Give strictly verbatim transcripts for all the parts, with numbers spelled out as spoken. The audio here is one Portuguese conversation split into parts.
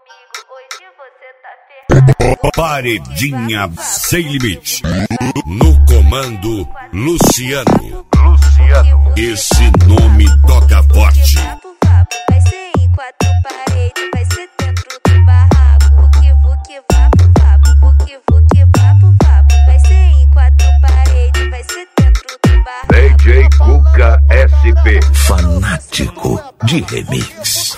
Paredinha sem limite. No comando, Luciano. Luciano. Esse nome toca forte. Vai ser em quatro paredes, vai ser dentro do barraco. Vuki, vuki, vapo, vapo, vuki, vuki, vapo, vapo. Vai ser em quatro paredes, vai ser dentro do barraco. D J Cuca S P, fanático de remix.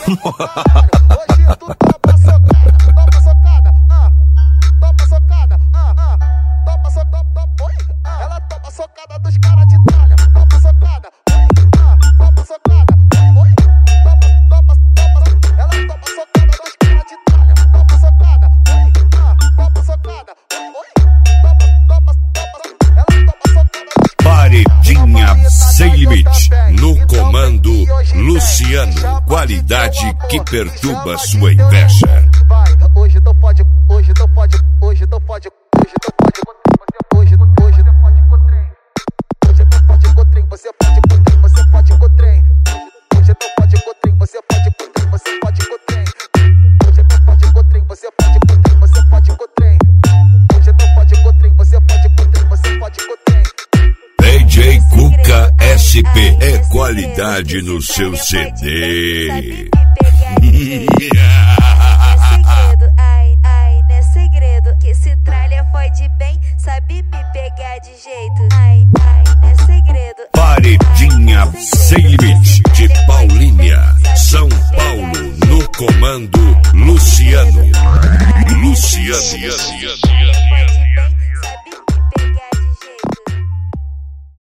Ela topa socada dos caras de tralha. Topa socada, topa socada, topa, topa, topa. Ela topa socada dos caras de tralha. Topa socada, topa socada, topa, topa, topa. Ela topa socada dos caras. Paredinha sem limite. No comando, Luciano. Qualidade que perturba sua inveja. Vai, hoje tô fode, hoje tô fode, hoje tô fode, hoje tô fode. Hoje, hoje você pode com trem. Hoje tu pode com trem, você pode com trem, você pode com trem. Hoje tu pode com trem, você pode com trem, você pode com trem. Hoje tu pode com trem, você pode com trem, você pode com trem. Hoje tu pode com trem, você pode com trem, você pode com trem. D J Cuca S P é qualidade no seu C D. Ai, ai, não é segredo que esse tralha fode bem, sabe me pegar de jeito. Ai, ai, não é segredo. Paredinha sem limite de Paulínia, São Paulo. No comando, Luciano. Luciano.